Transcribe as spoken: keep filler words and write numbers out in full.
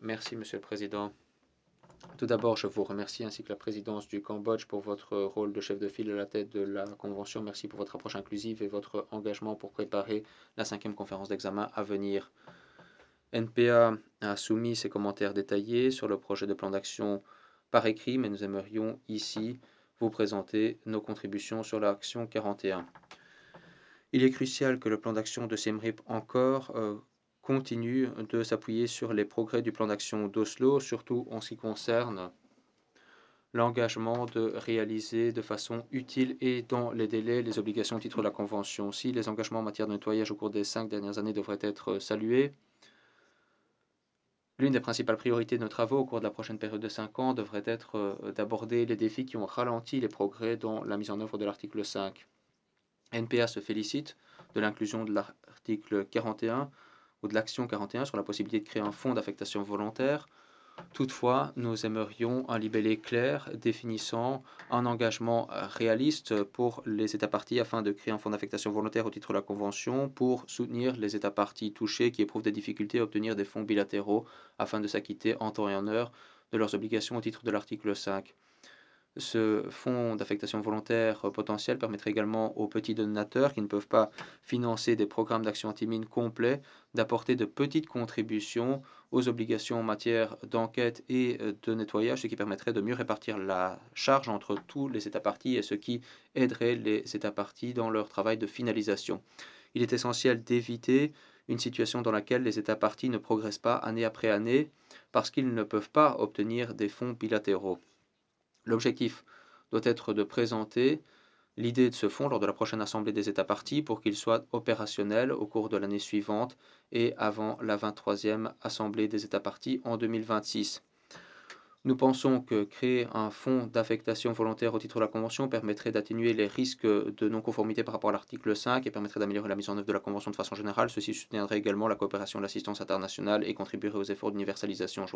Merci, Monsieur le Président. Tout d'abord, je vous remercie ainsi que la présidence du Cambodge pour votre rôle de chef de file à la tête de la Convention. Merci pour votre approche inclusive et votre engagement pour préparer la cinquième conférence d'examen à venir. N P A a soumis ses commentaires détaillés sur le projet de plan d'action par écrit, mais nous aimerions ici vous présenter nos contributions sur l'action quarante et un. Il est crucial que le plan d'action de Siem Reap encore euh, continue de s'appuyer sur les progrès du plan d'action d'Oslo, surtout en ce qui concerne l'engagement de réaliser de façon utile et dans les délais les obligations au titre de la Convention. Si les engagements en matière de nettoyage au cours des cinq dernières années devraient être salués, l'une des principales priorités de nos travaux au cours de la prochaine période de cinq ans devrait être d'aborder les défis qui ont ralenti les progrès dans la mise en œuvre de l'article cinq. N P A se félicite de l'inclusion de l'article quarante et un ou de l'action quarante et un sur la possibilité de créer un fonds d'affectation volontaire. Toutefois, nous aimerions un libellé clair définissant un engagement réaliste pour les États parties afin de créer un fonds d'affectation volontaire au titre de la Convention pour soutenir les États parties touchés qui éprouvent des difficultés à obtenir des fonds bilatéraux afin de s'acquitter en temps et en heure de leurs obligations au titre de l'article cinq. Ce fonds d'affectation volontaire potentiel permettrait également aux petits donateurs qui ne peuvent pas financer des programmes d'action anti-mine complets d'apporter de petites contributions aux obligations en matière d'enquête et de nettoyage, ce qui permettrait de mieux répartir la charge entre tous les États parties et ce qui aiderait les États parties dans leur travail de finalisation. Il est essentiel d'éviter une situation dans laquelle les États parties ne progressent pas année après année parce qu'ils ne peuvent pas obtenir des fonds bilatéraux. L'objectif doit être de présenter l'idée de ce fonds lors de la prochaine Assemblée des États parties pour qu'il soit opérationnel au cours de l'année suivante et avant la vingt-troisième Assemblée des États parties en deux mille vingt-six. Nous pensons que créer un fonds d'affectation volontaire au titre de la Convention permettrait d'atténuer les risques de non-conformité par rapport à l'article cinq et permettrait d'améliorer la mise en œuvre de la Convention de façon générale. Ceci soutiendrait également la coopération et l'assistance internationale et contribuerait aux efforts d'universalisation.